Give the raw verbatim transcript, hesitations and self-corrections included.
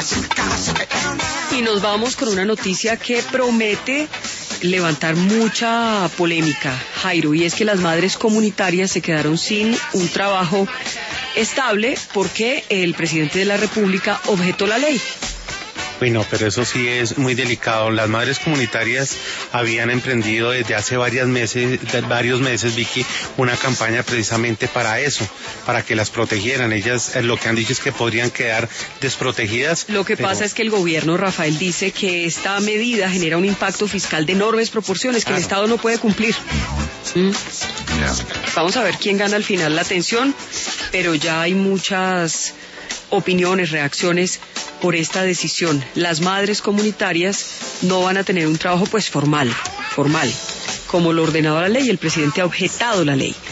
Y nos vamos con una noticia que promete levantar mucha polémica, Jairo, y es que las madres comunitarias se quedaron sin un trabajo estable porque el presidente de la República objetó la ley. Uy, no, pero eso sí es muy delicado. Las madres comunitarias habían emprendido desde hace varios meses, varios meses, Vicky, una campaña precisamente para eso, para que las protegieran. Ellas eh, lo que han dicho es que podrían quedar desprotegidas. Lo que pero... pasa es que el gobierno, Rafael, dice que esta medida genera un impacto fiscal de enormes proporciones que claro. el Estado no puede cumplir. ¿Mm? Yeah. Vamos a ver quién gana al final la atención, pero ya hay muchas opiniones, reacciones por esta decisión. Las madres comunitarias no van a tener un trabajo pues formal, formal, como lo ordenaba la ley. El presidente ha objetado la ley.